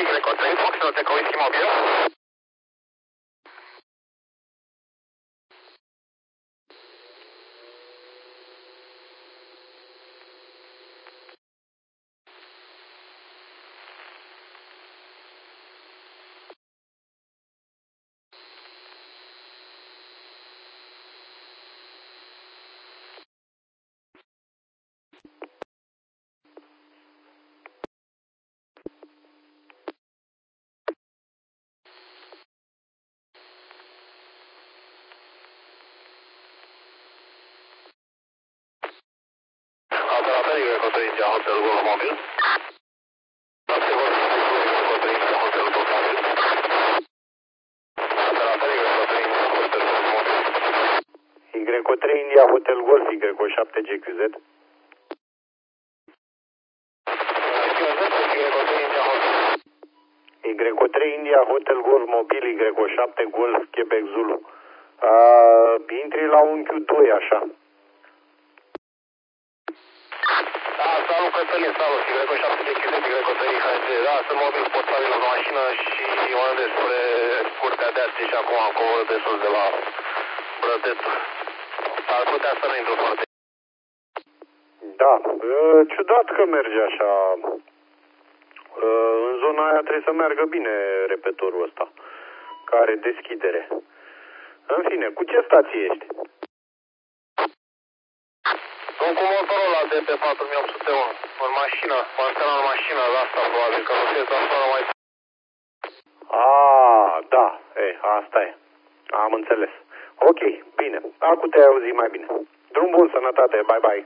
Greco 3, Foxtrot Echo Whisky Mobile. Operator Greco 3 India Hotel Golf Mobile. Greco 3 India Hotel Golf, Greco 7 GQZ. Greco 3 India Hotel Golf Mobil, Greco 7 Golf Quebec Zulu. Intri la un Q2 așa. Salut Cătălin, salut, Greco 7 GQZ, Greco 3 HG. Da, sunt mobil portabil la mașină și mă despre curtea de azi și acum coboră de sus de la Brădețu. Ar putea să nu intru foarte. Da, ciudat că merge așa. În zona aia trebuie să meargă bine repetorul ăsta, care are deschidere. În fine, cu ce stație ești? Sunt cu motorul ăla de pe 4801, în mașină, mă antena în mașină, la asta probabil, că nu știu să afară mai... Da, asta e. Am înțeles. Ok, bine. Acum te-ai auzit mai bine. Drum bun, sănătate, bye-bye.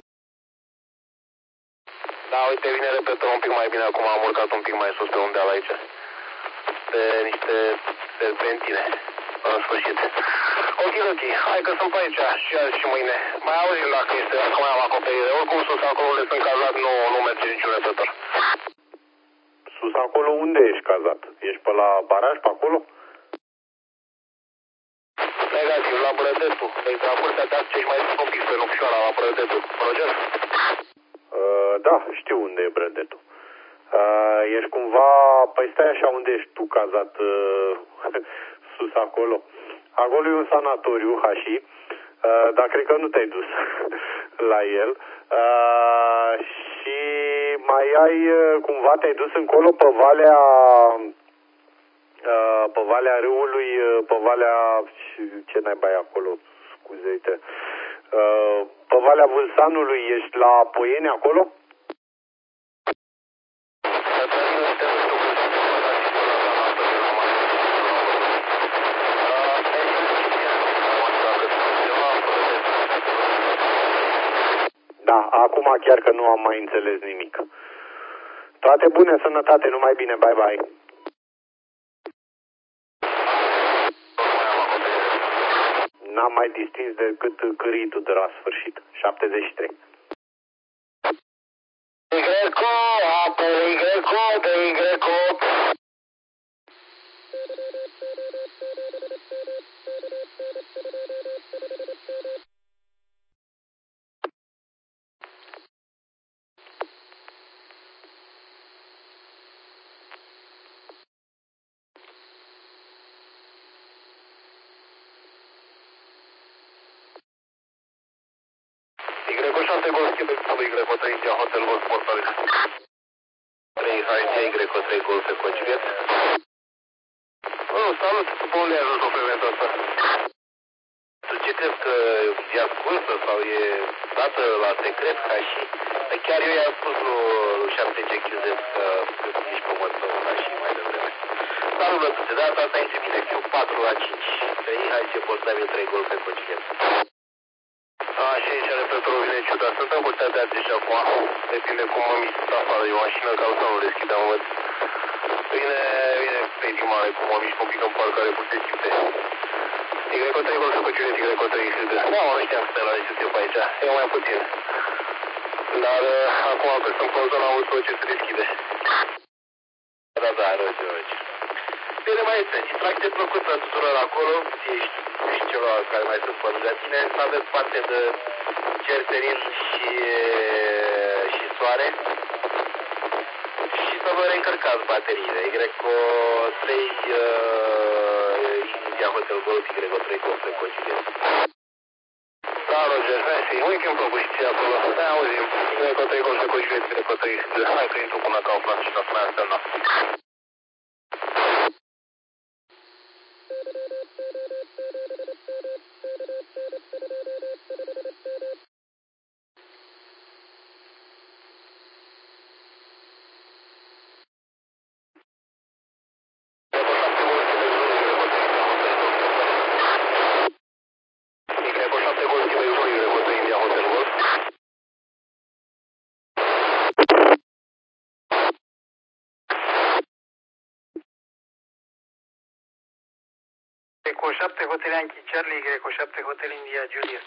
Da, uite, vine repetor un pic mai bine, acum am urcat un pic mai sus pe un deal aici. Pe niște serpentine, în sfârșit. Ok, hai că sunt pe aici și azi și mâine. Mai auzim dacă mai am acoperire. Oricum sus acolo unde sunt cazat nu merge niciun repetor. Sus acolo unde ești cazat? Ești pe la baraj, pe acolo? Negativ, la Brădețu. Deci la curtea de azi ești mai sus un pic pe Nucșoara, la Brădețu. Roger? Da, știu unde e Brădețu. Ești cumva, păi stai așa unde ești tu cazat sus acolo. Acolo e un sanatoriu, Hași, dar cred că nu te-ai dus la el. Și mai ai, cumva te-ai dus încolo pe valea râului, pe valea, ce naiba e acolo, scuze, uite, pe valea Vâlsanului, ești la Poieni acolo? Da, acum chiar că nu am mai înțeles nimic. Toate bune, sănătate, numai bine, bye-bye. N-am mai distins decât câritul de la sfârșit, 73. Greco, apele Greco, de Greco. Greco 7 Golf Quebec Zulu, Greco 3 India Hotel Golf Portabil. 3 HG, Greco 3 Golf Echo Juliet. Salut, după unde ai ajuns o femeie asta? Tu ce crezi că e ascunsă sau e dată la secret ca și... Chiar eu i-am spus lui 7GQZ că ești pe măsău ca și mai devreme. Salut, Lătuțe, de data asta intre bine, fiu 4 la 5. 3 HG Portabil 3 Golf Echo Juliet. Și aici repetorul vine ciudat. Sunt în curtea de azi și acum. Depinde cum mă mișc afară de mașină, ca să nu deschidem, văd. Vine pe mare, cum mă mișc un pic în parcare cu deschide. Greco 3 Golf cu Juliet, Greco 3 XD. Da, mă, nu știam că stai la recepție pe aici. E mai puțin. Dar acum că sunt pe zona auto, ce se deschide. Da, rogi. Bine, mai este. Distracție plăcută tuturor acolo. Și celorlalți care mai sunt pe lângă tine. Să aveți parte de cer serin și soare. Și să vă reîncărcați bateriile. Y-3 India Hotel Golf, Y3 Golf Eco Juliet. Da, Roger, mersi. Weekend propustie acolo. Da, auzim. Y3 Golf Eco Juliet, Y3. Hai că intru până Kaufland și la mai asta. Eco 7 Hotel Yankee Charlie, Eco 7 Hotel India Juliet.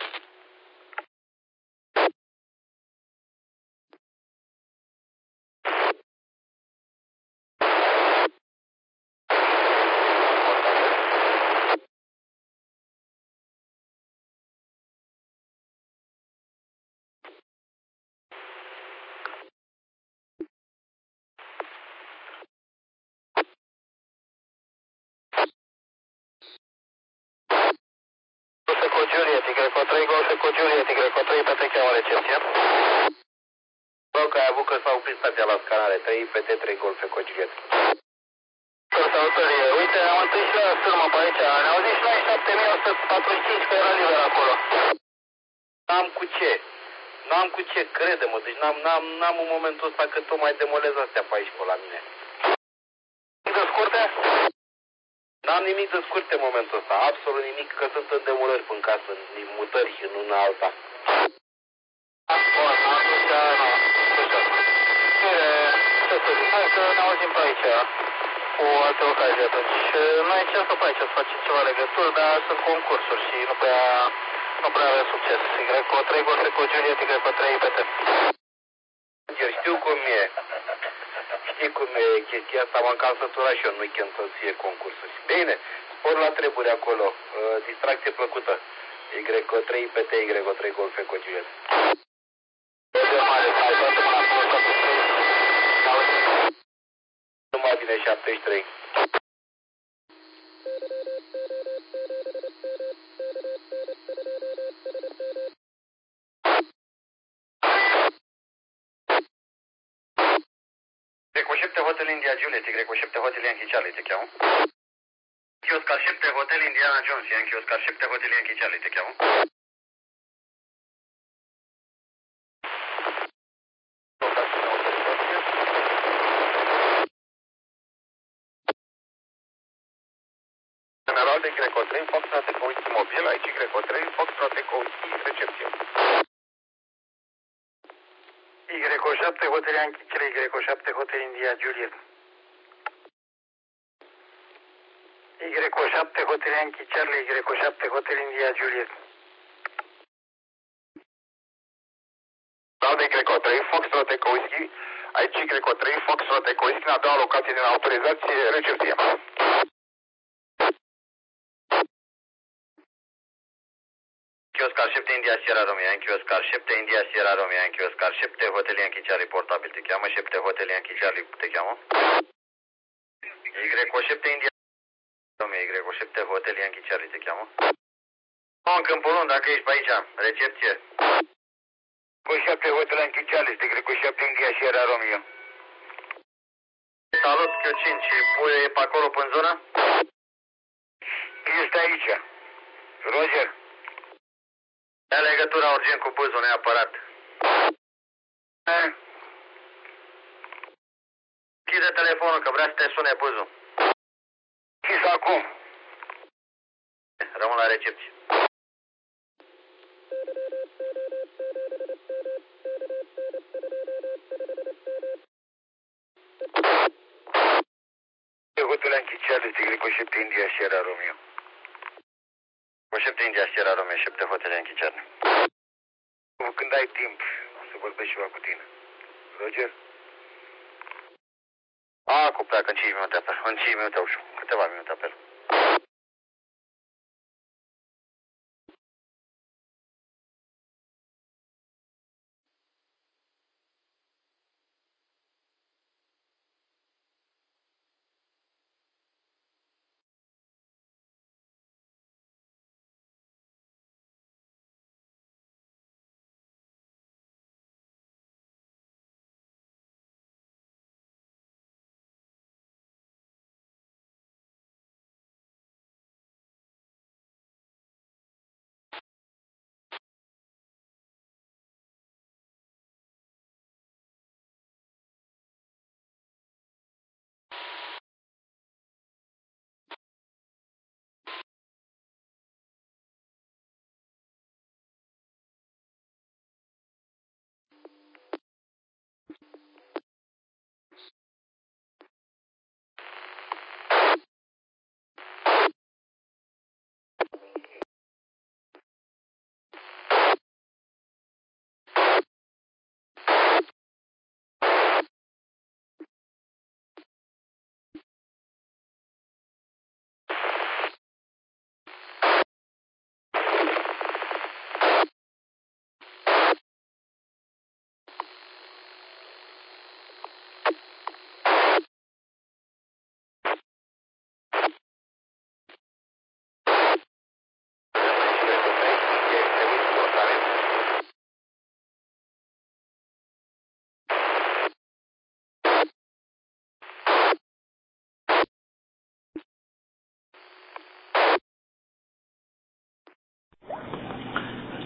Eco Juliet, Y3 Golf Eco Juliet, Y3 pe te cheamă recepție. Rog că ai avut că s-a oprit stația la scanare, 3 PT 3 Golf Eco Juliet. Salutări, uite, am întâlnit și la sârmă pe aici, ne-au zis și noi 7145 că era liber acolo. N-am cu ce, n-am cu ce, crede-mă, deci n-am în momentul ăsta că tot mai demolez astea pe aici, pe la mine. De scurte? N-am nimic de scurte în momentul ăsta, absolut nimic, că sunt în demolări în casă, în mutări și în alta. Bun, atunci, nu, bine, ce să zic, hai să ne auzim pe aici, cu alte ocazii atunci. Noi încercăm pe aici să facem ceva legături, dar sunt concursuri și nu prea avem succes. Y3 Golf Eco Juliet, Y3 PT. Eu știu cum e. Știi cum e chestia asta, m-am cam săturat și eu în weekend să fie concursuri. Bine, spor la treburi acolo, distracție plăcută. Y3 PT, Y3 Golf Eco Juliet. Numai bine 73. Eco 7 Hotel India Juliet, Eco 7 Hotel Yankee Charlie, te cheamă. Oscar 7 Hotel Indiana Jones, Yankee Oscar 7 Hotel Yankee Charlie, te cheamă. General de Y3, Foxtrot Eco Whisky mobil, aici Y3, Foxtrot Eco Whisky, recepție. Eco 7 Hotel Yankee Charlie, Eco 7 Hotel India Juliet. Eco 7 Hotel Yankee Charlie, Eco 7 Hotel India Juliet. General de Y3, Foxtrot Eco Whisky, aici Y3, Foxtrot Eco Whisky, în a doua locație din autorizație, recepție. Oscar 7 India Sierra Romeo, Yankee Oscar 7 India Sierra Romeo, Yankee Oscar 7 Hotel Yankee Charlie portabil te cheamă, 7 Hotel Yankee Charlie te cheamă. Y 7 India Romeo, Y 7 Hotel Yankee Charlie te cheamă. În Câmpul Lung, dacă ești pe aici, recepție. Cu 7 Hotel Yankee Charlie, Y 7 India Sierra Romeo. Salut, Chiocin, și Puie e pe acolo pe zonă? Este aici. Roger. Ia legătura urgent cu Buzul, neapărat. Închide telefonul, că vrea să te sune Buzul. Închis acum. Rămân la recepție. Hotel Yankee Charlie, Y 7 India Sierra Romeo. Cu 7 India Sierra Romeo, 7 Hotel Yankee Charlie. Când ai timp, să vorbesc ceva cu tine. Roger? Acum pleacă în 5 minute apel. În 5 minute, ușor. Câteva minute apel.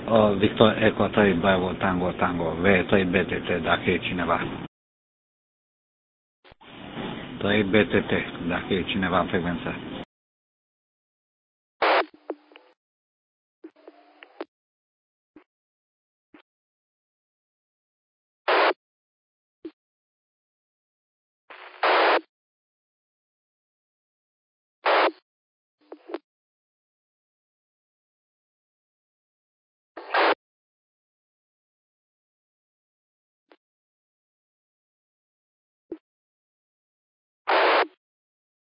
Victor Eco 3 Bravo Tango Tango V3 BTT, dacă e cineva. 3 BTT, dacă e cineva în frecvență.